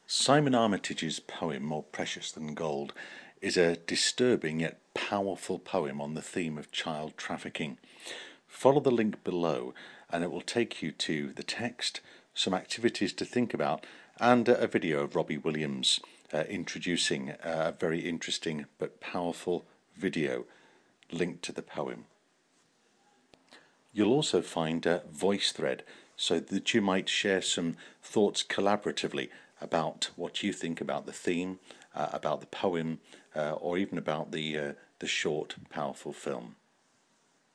Simon Armitage's poem More Precious Than Gold is a disturbing yet powerful poem on the theme of child trafficking. Follow the link below and it will take you to the text, some activities to think about, and a video of Robbie Williams introducing a very interesting but powerful video linked to the poem. You'll also find a VoiceThread so that you might share some thoughts collaboratively about what you think about the theme, about the poem, or even about the short, powerful film.